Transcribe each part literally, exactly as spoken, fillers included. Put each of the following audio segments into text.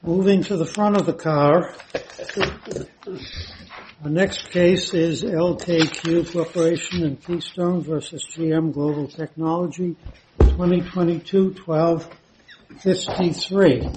Moving to the front of the car, the next case is L K Q Corporation and Keystone versus G M Global Technology, twenty twenty-two twelve fifty-three.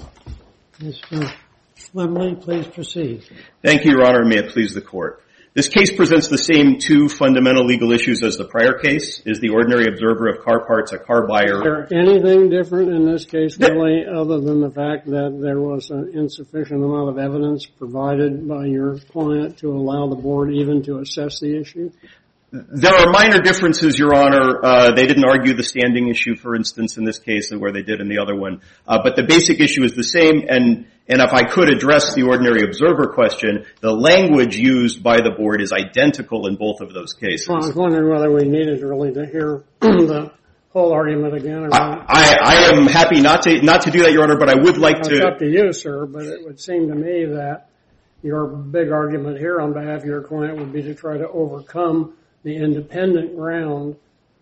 Mister Flemley, please proceed. Thank you, Your Honor, and may it please the Court. This case presents the same two fundamental legal issues as the prior case. Is the ordinary observer of car parts a car buyer? Is there anything different in this case, really, other than the fact that there was an insufficient amount of evidence provided by your client to allow the board even to assess the issue? There are minor differences, Your Honor. Uh, they didn't argue the standing issue, for instance, in this case, where they did in the other one. Uh, but the basic issue is the same, and And if I could address the ordinary observer question, the language used by the board is identical in both of those cases. Well, I was wondering whether we needed really to hear the whole argument again. Or I, I, I am happy not to not to do that, Your Honor, but I would like well, to. It's up to you, sir, but it would seem to me that your big argument here on behalf of your client would be to try to overcome the independent ground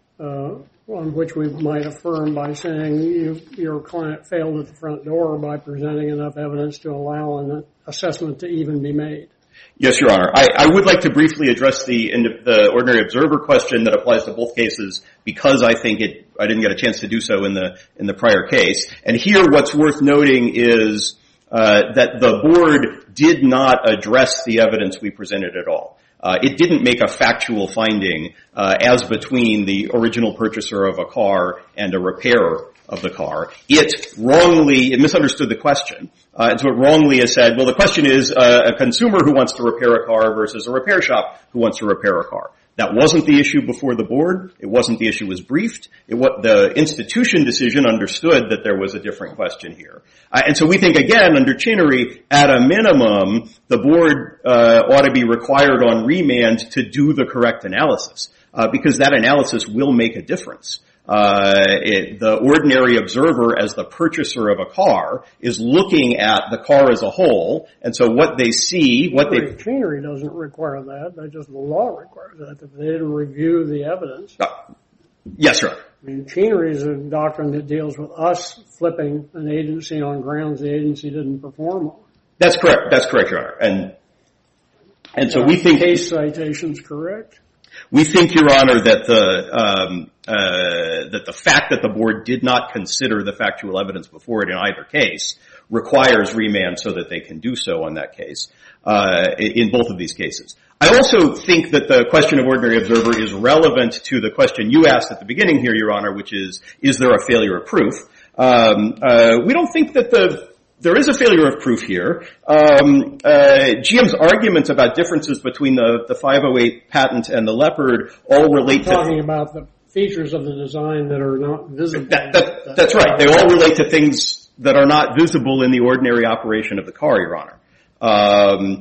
uh on which we might affirm by saying you, your client failed at the front door by presenting enough evidence to allow an assessment to even be made. Yes, Your Honor. I, I would like to briefly address the, the ordinary observer question that applies to both cases because I think it, I didn't get a chance to do so in the, in the prior case. And here what's worth noting is, uh, that the board did not address the evidence we presented at all. Uh, it didn't make a factual finding uh, as between the original purchaser of a car and a repairer of the car. It wrongly, it misunderstood the question. Uh, and so it wrongly has said, well, the question is uh, a consumer who wants to repair a car versus a repair shop who wants to repair a car. That wasn't the issue before the board. It wasn't the issue was briefed. It, what, the institution decision understood that there was a different question here. Uh, and so we think, again, under Chinnery, at a minimum, the board uh, ought to be required on remand to do the correct analysis, uh, because that analysis will make a difference. Uh, it, the ordinary observer as the purchaser of a car is looking at the car as a whole, and so what they see, what they... Machinery doesn't require that. That just the law requires that. If they didn't review the evidence... Uh, yes, sir. I mean, machinery is a doctrine that deals with us flipping an agency on grounds the agency didn't perform on. That's correct. That's correct, Your Honor. And, and so we think... Case citation's correct? We think, Your Honor, that the um, uh, that the fact that the board did not consider the factual evidence before it in either case requires remand so that they can do so on that case uh, in both of these cases. I also think that the question of ordinary observer is relevant to the question you asked at the beginning here, Your Honor, which is, is there a failure of proof? Um, uh, we don't think that the There is a failure of proof here. Um, uh, G M's arguments about differences between the, the five oh eight patent and the Leopard all relate to... talking about the features of the design that are not visible. That, that, that's right. They all relate to things that are not visible in the ordinary operation of the car, Your Honor. Um,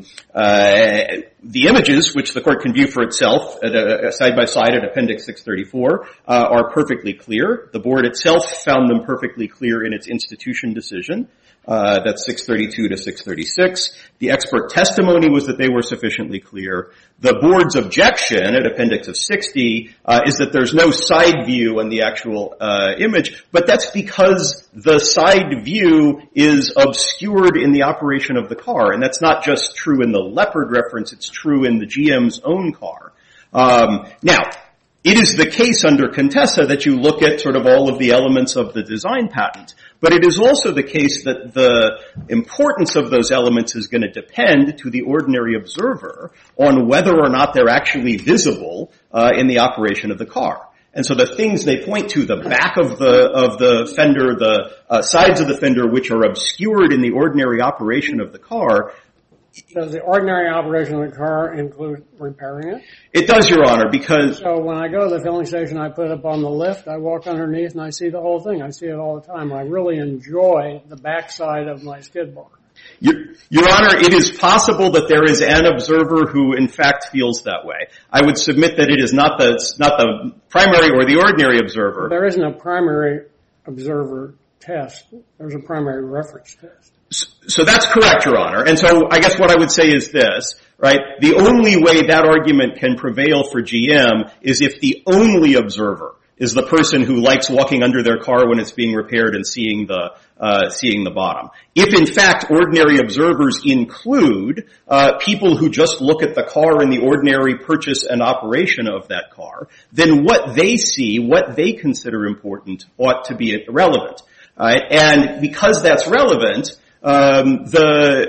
uh, the images, which the court can view for itself at a, side by side at Appendix six thirty-four, uh, are perfectly clear. The board itself found them perfectly clear in its institution decision. Uh, that's six thirty-two to six thirty-six. The expert testimony was that they were sufficiently clear. The board's objection at Appendix of sixty uh, is that there's no side view in the actual uh, image, but that's because the side view is obscured in the operation of the car, and that's not just true in the Leopard reference, it's true in the G M's own car. Um, now, it is the case under Contessa that you look at sort of all of the elements of the design patent, but it is also the case that the importance of those elements is going to depend to the ordinary observer on whether or not they're actually visible uh, in the operation of the car. And so the things they point to, the back of the of the fender, the uh, sides of the fender, which are obscured in the ordinary operation of the car. Does the ordinary operation of the car include repairing it? It does, Your Honor, because... So when I go to the filling station, I put it up on the lift, I walk underneath, and I see the whole thing. I see it all the time. I really enjoy the backside of my skid bar. Your, Your Honor, it is possible that there is an observer who, in fact, feels that way. I would submit that it is not the not the primary or the ordinary observer. There isn't a primary observer test. There's a primary reference test. So that's correct, Your Honor. And so I guess what I would say is this, right? The only way that argument can prevail for G M is if the only observer is the person who likes walking under their car when it's being repaired and seeing the uh seeing the bottom. If in fact ordinary observers include uh people who just look at the car in the ordinary purchase and operation of that car, then what they see, what they consider important, ought to be relevant. Uh, and because that's relevant, um the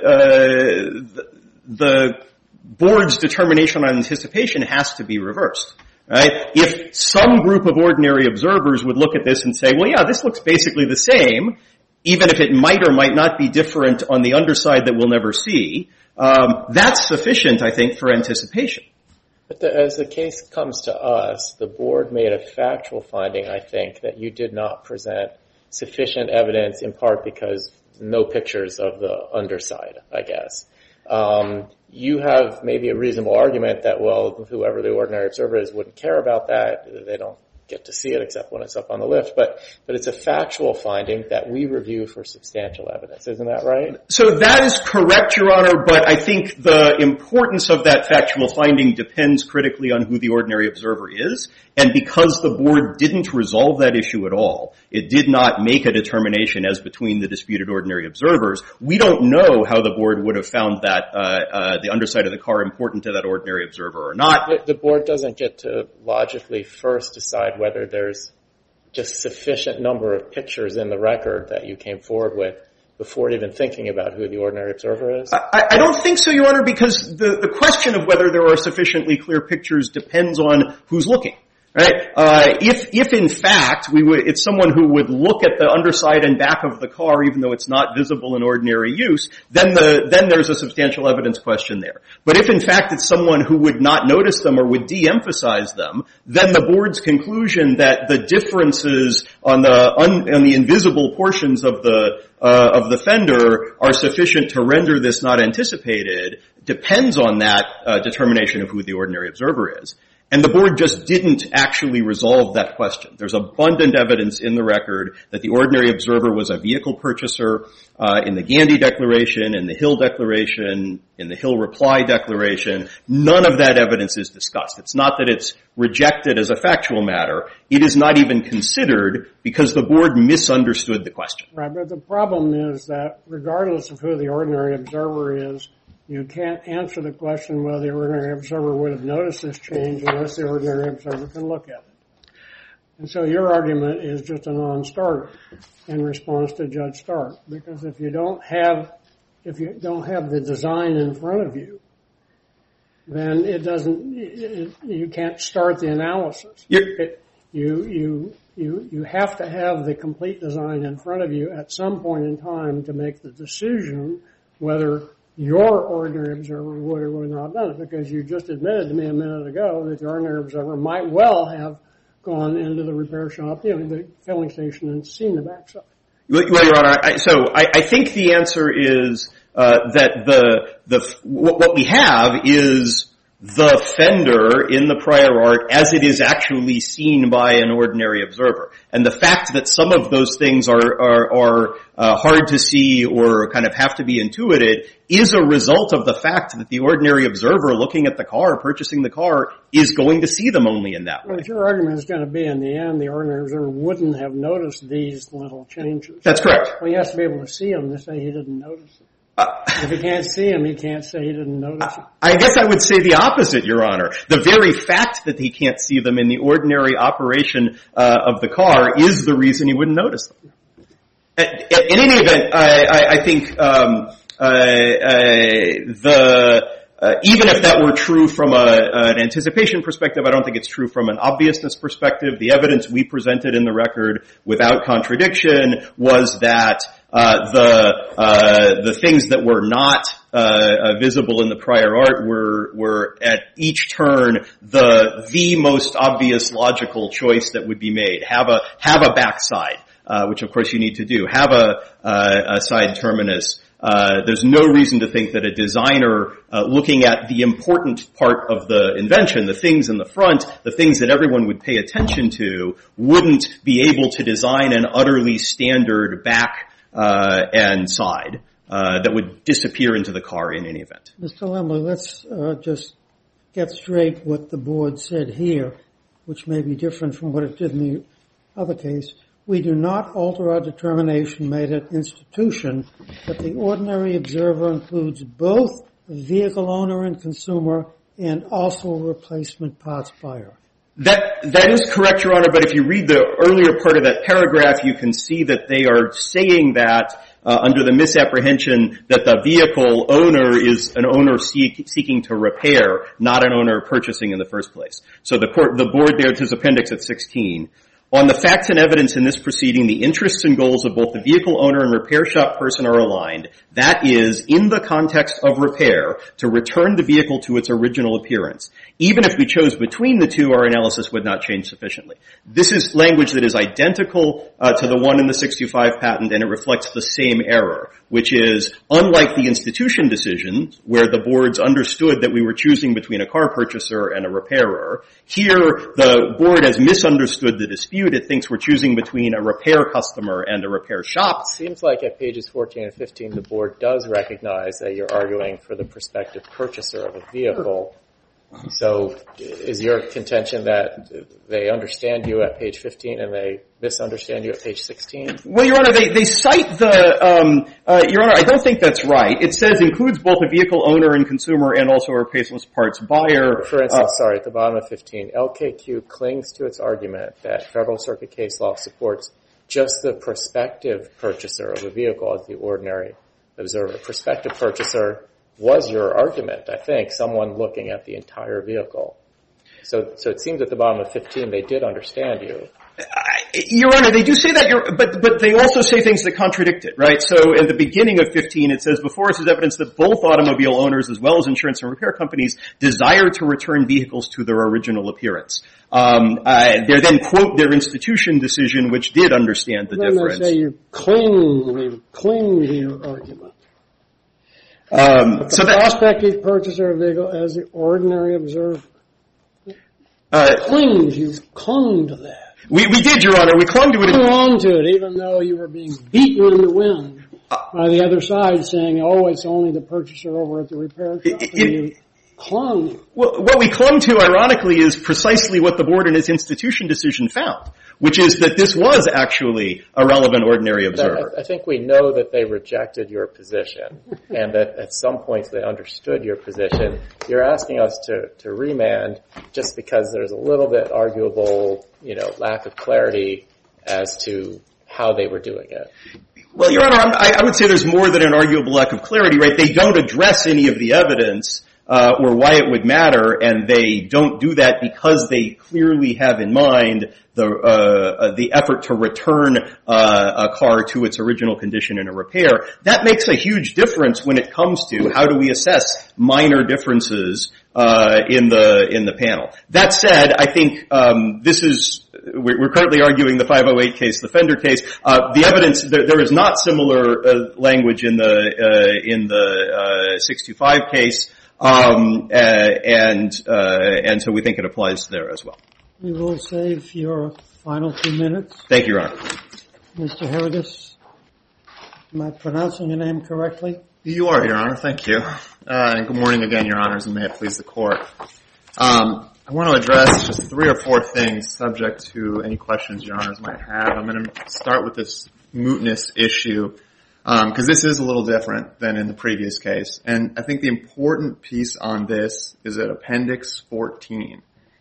uh the, the board's determination on anticipation has to be reversed. Right? If some group of ordinary observers would look at this and say, well, yeah, this looks basically the same, even if it might or might not be different on the underside that we'll never see, um, that's sufficient, I think, for anticipation. But the, as the case comes to us, the board made a factual finding, I think, that you did not present sufficient evidence, in part because no pictures of the underside, I guess. Um, you have maybe a reasonable argument that, well, whoever the ordinary observer is wouldn't care about that. They don't get to see it except when it's up on the lift. But, but it's a factual finding that we review for substantial evidence. Isn't that right? So that is correct, Your Honor, but I think the importance of that factual finding depends critically on who the ordinary observer is. And because the board didn't resolve that issue at all, it did not make a determination as between the disputed ordinary observers, we don't know how the board would have found that uh, uh, the underside of the car important to that ordinary observer or not. The, the board doesn't get to logically first decide whether there's just sufficient number of pictures in the record that you came forward with before even thinking about who the ordinary observer is? I, I don't think so, Your Honor, because the, the question of whether there are sufficiently clear pictures depends on who's looking. Right? Uh, if, if in fact we would, it's someone who would look at the underside and back of the car even though it's not visible in ordinary use, then the, then there's a substantial evidence question there. But if in fact it's someone who would not notice them or would de-emphasize them, then the board's conclusion that the differences on the, un, on the invisible portions of the, uh, of the fender are sufficient to render this not anticipated depends on that, uh, determination of who the ordinary observer is. And the board just didn't actually resolve that question. There's abundant evidence in the record that the ordinary observer was a vehicle purchaser uh, in the Gandhi Declaration, in the Hill Declaration, in the Hill Reply Declaration. None of that evidence is discussed. It's not that it's rejected as a factual matter. It is not even considered because the board misunderstood the question. Right, but the problem is that regardless of who the ordinary observer is, you can't answer the question whether the ordinary observer would have noticed this change unless the ordinary observer can look at it. And so your argument is just a non-starter in response to Judge Stark, because if you don't have, if you don't have the design in front of you, then it doesn't, it, you can't start the analysis. It, you, you, you, you have to have the complete design in front of you at some point in time to make the decision whether your ordinary observer would or would not have done it, because you just admitted to me a minute ago that the ordinary observer might well have gone into the repair shop, you know, the filling station, and seen the backside. Well, Your Honor, I, so I, I think the answer is uh, that the the what, what we have is the fender in the prior art as it is actually seen by an ordinary observer. And the fact that some of those things are are, are uh, hard to see or kind of have to be intuited is a result of the fact that the ordinary observer looking at the car, purchasing the car, is going to see them only in that way. Well, your argument is going to be, in the end, the ordinary observer wouldn't have noticed these little changes. That's correct. Well, he has to be able to see them to say he didn't notice them. Uh, if he can't see him, he can't say he didn't notice them. I guess I would say the opposite, Your Honor. The very fact that he can't see them in the ordinary operation uh, of the car is the reason he wouldn't notice them. At, at, in any event, I, I, I think um, uh, uh, the uh, even if that were true from a, an anticipation perspective, I don't think it's true from an obviousness perspective. The evidence we presented in the record without contradiction was that Uh, the, uh, the things that were not, uh, uh, visible in the prior art were, were at each turn the, the most obvious logical choice that would be made. Have a, have a backside, uh, which of course you need to do. Have a, uh, a side terminus. Uh, there's no reason to think that a designer, uh, looking at the important part of the invention, the things in the front, the things that everyone would pay attention to, wouldn't be able to design an utterly standard back Uh, and side uh, that would disappear into the car in any event. Mister Lemley, let's uh, just get straight what the board said here. which may be different from what it did in the other case, we do not alter our determination made at institution that the ordinary observer includes both the vehicle owner and consumer and also a replacement parts buyer. That, that is correct, Your Honor, but if you read the earlier part of that paragraph, you can see that they are saying that uh, under the misapprehension that the vehicle owner is an owner seek, seeking to repair, not an owner purchasing in the first place. So the court, the board there, it says appendix at sixteen. On the facts and evidence in this proceeding, the interests and goals of both the vehicle owner and repair shop person are aligned. That is, in the context of repair, to return the vehicle to its original appearance. Even if we chose between the two, our analysis would not change sufficiently. This is language that is identical uh, to the one in the six two five patent, and it reflects the same error, which is, unlike the institution decision, where the boards understood that we were choosing between a car purchaser and a repairer, here the board has misunderstood the dispute. It thinks we're choosing between a repair customer and a repair shop. It seems like at pages fourteen and fifteen, the board does recognize that you're arguing for the prospective purchaser of a vehicle. So is your contention that they understand you at page fifteen and they misunderstand you at page sixteen? Well, Your Honor, they, they cite the, um, uh, Your Honor, I don't think that's right. It says includes both a vehicle owner and consumer and also a replacement parts buyer. For instance, uh, sorry, at the bottom of fifteen, L K Q clings to its argument that Federal Circuit case law supports just the prospective purchaser of a vehicle as the ordinary observer. Prospective purchaser was your argument, I think, someone looking at the entire vehicle. So, so it seems at the bottom of fifteen they did understand you. I, Your Honor, they do say that, you're, but but they also say things that contradict it, right? So at the beginning of fifteen, it says, before us is evidence that both automobile owners as well as insurance and repair companies desire to return vehicles to their original appearance. Um, uh, they then quote their institution decision, which did understand the then difference. Then they say you cling, you cling to your argument. Um, But the so that, prospective purchaser of a vehicle as the ordinary observer uh, clings, you clung to that. we, we did, Your Honor. We clung to it. Hung on to it, even though you were being beaten in the wind by the other side saying, oh, it's only the purchaser over at the repair shop. It, and you clung. Well, what we clung to, ironically, is precisely what the board in its institution decision found, which is that this was actually a relevant ordinary observer. I, I think we know that they rejected your position and that at some points they understood your position. You're asking us to, to remand just because there's a little bit arguable, you know, lack of clarity as to how they were doing it. Well, Your Honor, I, I would say there's more than an arguable lack of clarity, right? They don't address any of the evidence Uh, or why it would matter, and they don't do that because they clearly have in mind the uh, uh, the effort to return uh, a car to its original condition in a repair. That makes a huge difference when it comes to how do we assess minor differences uh, in the in the panel. That said, I think um, this is we're currently arguing the five oh eight case, the Fender case. Uh, the evidence there, there is not similar uh, language in the uh, in the uh, six two five case. Um, uh, and, uh, and so we think it applies there as well. We will save your final two minutes. Thank you, Your Honor. Mister Herridis, am I pronouncing your name correctly? You are, Your Honor. Thank you. Uh, and good morning again, Your Honors, and may it please the Court. Um, I want to address just three or four things subject to any questions Your Honors might have. I'm going to start with this mootness issue. Because um, this is a little different than in the previous case. And I think the important piece on this is at Appendix fourteen.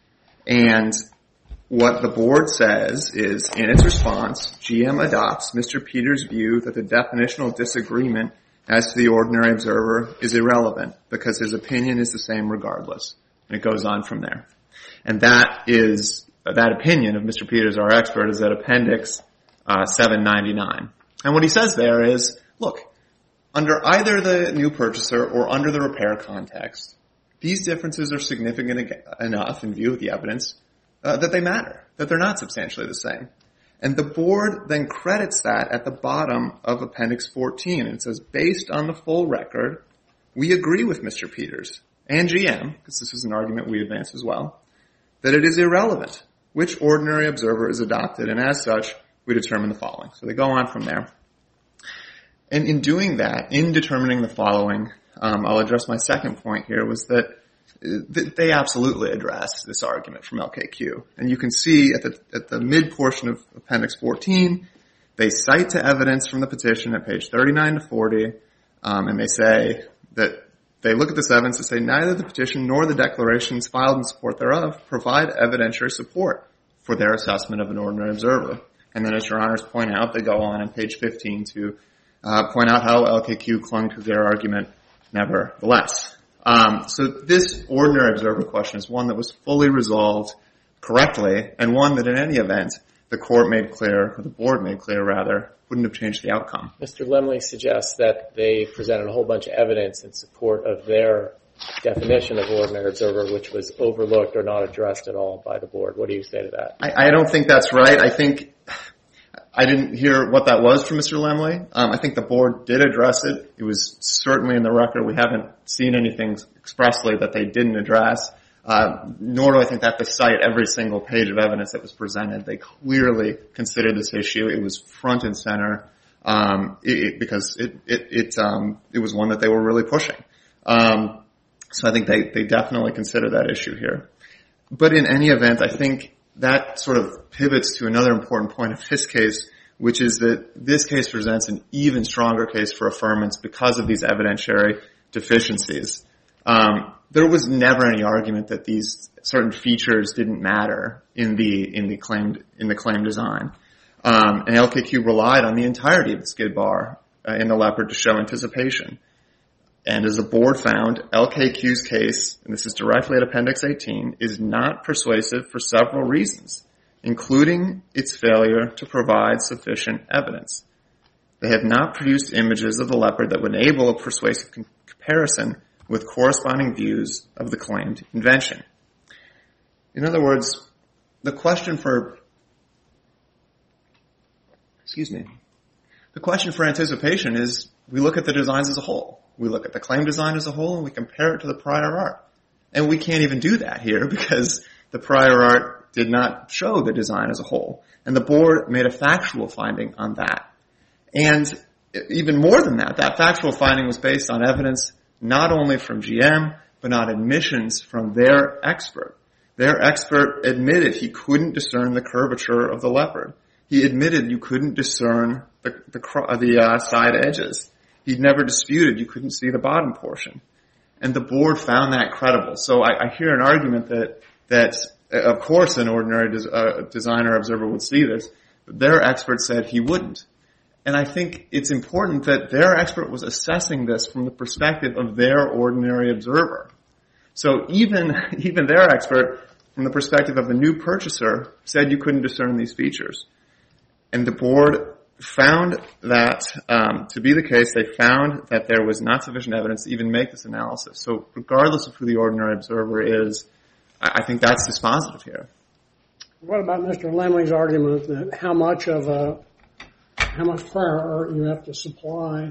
And what the board says is, in its response, G M adopts Mister Peters' view that the definitional disagreement as to the ordinary observer is irrelevant because his opinion is the same regardless. And it goes on from there. And that is, that opinion of Mister Peters, our expert, is at Appendix uh, seven ninety-nine. And what he says there is, look, under either the new purchaser or under the repair context, these differences are significant enough in view of the evidence uh, that they matter, that they're not substantially the same. And the board then credits that at the bottom of Appendix fourteen. And it says, based on the full record, we agree with Mister Peters and G M, because this is an argument we advance as well, that it is irrelevant which ordinary observer is adopted, and as such, we determine the following. So they go on from there. And in doing that, in determining the following, um, I'll address my second point here, was that they absolutely address this argument from L K Q. And you can see at the, at the mid portion of Appendix fourteen, they cite to evidence from the petition at page thirty-nine to forty, um, and they say that they look at this evidence and say neither the petition nor the declarations filed in support thereof provide evidentiary support for their assessment of an ordinary observer. And then, as Your Honors point out, they go on on page fifteen to uh, point out how L K Q clung to their argument nevertheless. Um, so this ordinary observer question is one that was fully resolved correctly, and one that in any event the court made clear, or the board made clear rather, wouldn't have changed the outcome. Mister Lemley suggests that they presented a whole bunch of evidence in support of their definition of ordinary observer, which was overlooked or not addressed at all by the board. What do you say to that? I, I don't think that's right. I think I didn't hear what that was from Mister Lemley. Um, I think the board did address it. It was certainly in the record. We haven't seen anything expressly that they didn't address. Uh, nor do I think that they cite every single page of evidence that was presented. They clearly considered this issue. It was front and center um, it, it, because it it it, um, it was one that they were really pushing. Um, so I think they they definitely consider that issue here. But in any event, I think that sort of pivots to another important point of this case, which is that this case presents an even stronger case for affirmance because of these evidentiary deficiencies. Um, there was never any argument that these certain features didn't matter in the in the claimed in the claim design, um, and L K Q relied on the entirety of the skid bar uh, in the Leopard to show anticipation. And as the board found, L K Q's case, and this is directly at Appendix eighteen, is not persuasive for several reasons, including its failure to provide sufficient evidence. They have not produced images of the Leopard that would enable a persuasive com- comparison with corresponding views of the claimed invention. In other words, the question for, excuse me, the question for anticipation is we look at the designs as a whole. We look at the claim design as a whole and we compare it to the prior art. And we can't even do that here because the prior art did not show the design as a whole. And the board made a factual finding on that. And even more than that, that factual finding was based on evidence not only from G M, but on admissions from their expert. Their expert admitted he couldn't discern the curvature of the Leopard. He admitted you couldn't discern the, the, the uh, side edges. He'd never disputed you couldn't see the bottom portion. And the board found that credible. So I, I hear an argument that, that of course an ordinary des, uh, designer observer would see this, but their expert said he wouldn't. And I think it's important that their expert was assessing this from the perspective of their ordinary observer. So even, even their expert, from the perspective of the new purchaser, said you couldn't discern these features. And the board found that um, to be the case. They found that there was not sufficient evidence to even make this analysis. So regardless of who the ordinary observer is, I, I think that's dispositive here. What about Mister Lemley's argument that how much of a how much prior art you have to supply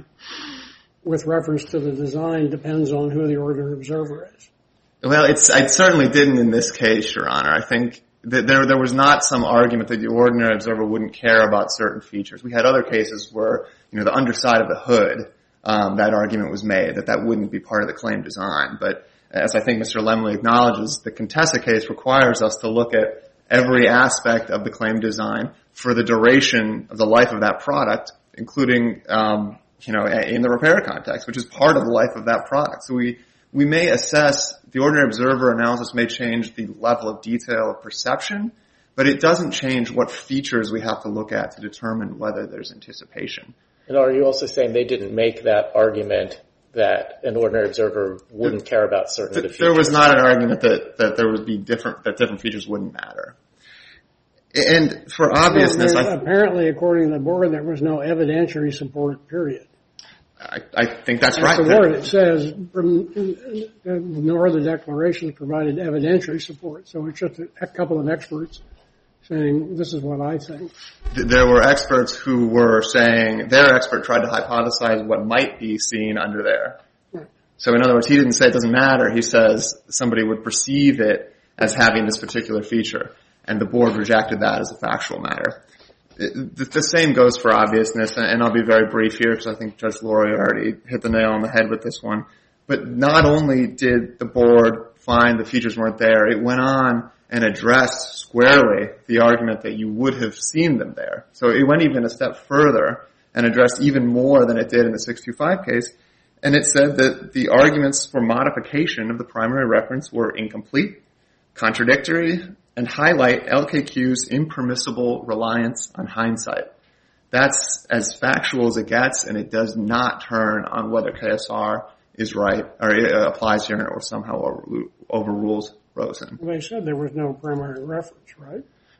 with reference to the design depends on who the ordinary observer is? Well, it's I certainly didn't in this case, Your Honor. I think that there there was not some argument that the ordinary observer wouldn't care about certain features. We had other cases where, you know, the underside of the hood, um, that argument was made, that that wouldn't be part of the claim design. But as I think Mister Lemley acknowledges, the Contessa case requires us to look at every aspect of the claim design for the duration of the life of that product, including, um, you know, in the repair context, which is part of the life of that product. So we, we may assess, the ordinary observer analysis may change the level of detail of perception, but it doesn't change what features we have to look at to determine whether there's anticipation. And are you also saying they didn't make that argument that an ordinary observer wouldn't care about certain of the features? There was not an argument that, that there would be different, that different features wouldn't matter. And for obviousness, well, I, apparently, according to the board, there was no evidentiary support, period. I, I think that's, that's right. the word. It says, nor the declarations provided evidentiary support. So it's just a couple of experts saying, this is what I think. There were experts who were saying, their expert tried to hypothesize what might be seen under there. Right. So in other words, he didn't say it doesn't matter. He says somebody would perceive it as having this particular feature. And the board rejected that as a factual matter. It, the, the same goes for obviousness, and I'll be very brief here because I think Judge Laurie already hit the nail on the head with this one. But not only did the board find the features weren't there, it went on and addressed squarely the argument that you would have seen them there. So it went even a step further and addressed even more than it did in the six two five case. And it said that the arguments for modification of the primary reference were incomplete, contradictory, and highlight L K Q's impermissible reliance on hindsight. That's as factual as it gets, and it does not turn on whether K S R is right or it applies here or somehow over, overrules Rosen. They said there was no primary reference, right?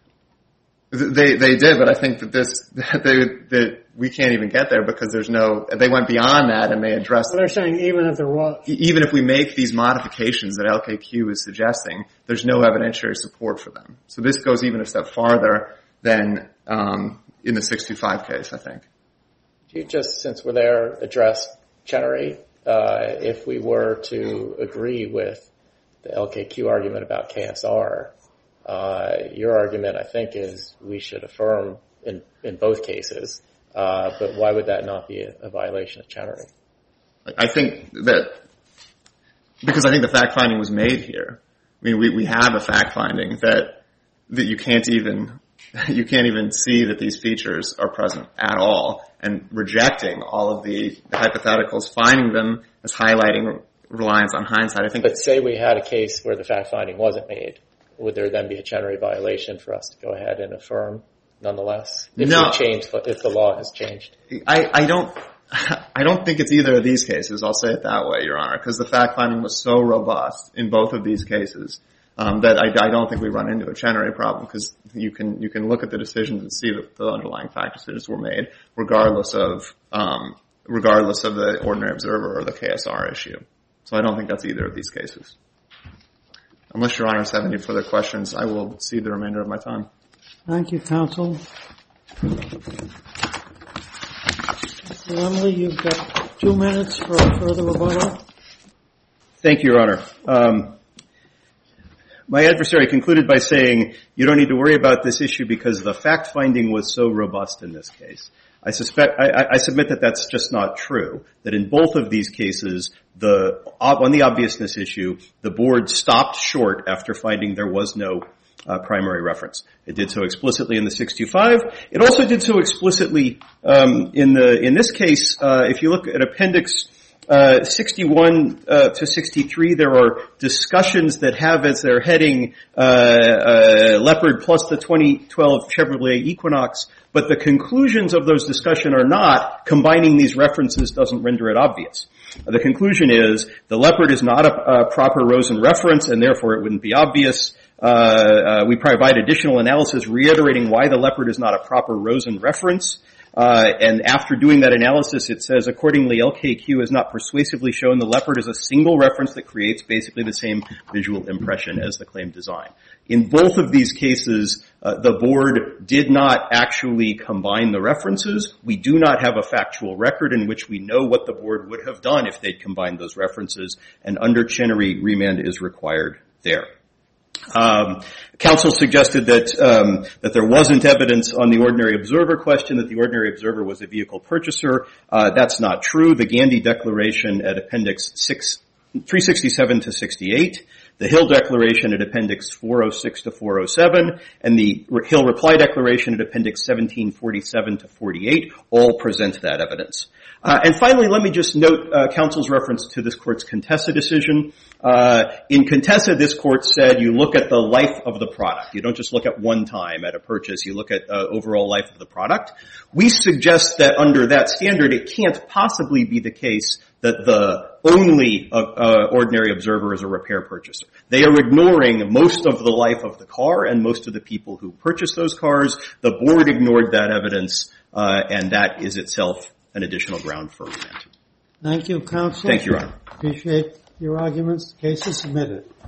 They they did, but I think that this that, they, that we can't even get there because there's no. They went beyond that and they addressed. So they're saying even if there was, even if we make these modifications that L K Q is suggesting, there's no evidentiary support for them. So this goes even a step farther than um, in the six two five case, I think. Do you just, since we're there, address Chenery? Uh, if we were to agree with the L K Q argument about K S R, uh, your argument, I think, is we should affirm in, in both cases. Uh, but why would that not be a, a violation of Chenery? I think that, because I think the fact finding was made here. I mean, we, we have a fact finding that, that you can't even, you can't even see that these features are present at all, and rejecting all of the hypotheticals, finding them as highlighting reliance on hindsight. I think. But say we had a case where the fact finding wasn't made, would there then be a Chenery violation for us to go ahead and affirm nonetheless? If no. we changed, if the law has changed? I, I don't, I don't think it's either of these cases. I'll say it that way, Your Honor, because the fact finding was so robust in both of these cases, um, that I, I don't think we run into a Chenery problem, because you can, you can look at the decisions and see that the underlying fact decisions were made regardless of, um, regardless of the ordinary observer or the K S R issue. So I don't think that's either of these cases. Unless Your Honors have any further questions, I will cede the remainder of my time. Thank you, counsel. Mister Lumley, you've got two minutes for a further rebuttal. Thank you, Your Honor. Um, my adversary concluded by saying you don't need to worry about this issue because the fact-finding was so robust in this case. I suspect, I, I submit that that's just not true, that in both of these cases, the, on the obviousness issue, the board stopped short after finding there was no uh, primary reference. It did so explicitly in the six two five. It also did so explicitly um, in the, in this case, uh, if you look at appendix uh, sixty-one uh, to sixty-three, there are discussions that have as their heading uh, uh, Leopard plus the twenty twelve Chevrolet Equinox, but the conclusions of those discussions are not combining these references doesn't render it obvious. The conclusion is the Leopard is not a, a proper Rosen reference, and therefore it wouldn't be obvious. Uh, uh, we provide additional analysis reiterating why the Leopard is not a proper Rosen reference. Uh, and after doing that analysis, it says, accordingly, L K Q has not persuasively shown the Leopard is a single reference that creates basically the same visual impression as the claimed design. In both of these cases, uh, the board did not actually combine the references. We do not have a factual record in which we know what the board would have done if they'd combined those references, and under Chenery, remand is required there. Um, counsel suggested that um, that there wasn't evidence on the ordinary observer question, that the ordinary observer was a vehicle purchaser. Uh, that's not true. The Gandy Declaration at Appendix six, three sixty-seven to sixty-eight, the Hill Declaration at Appendix four oh six to four oh seven, and the Hill Reply Declaration at Appendix seventeen forty-seven to forty-eight all present that evidence. Uh, and finally, let me just note uh, counsel's reference to this court's Contessa decision. Uh, in Contessa, this court said you look at the life of the product. You don't just look at one time at a purchase. You look at uh, overall life of the product. We suggest that under that standard, it can't possibly be the case that the only uh, uh, ordinary observer is a repair purchaser. They are ignoring most of the life of the car and most of the people who purchase those cars. The board ignored that evidence, uh, and that is itself an additional ground for remand. Thank you, counsel. Thank you, Your Honor. Appreciate your arguments. The case is submitted.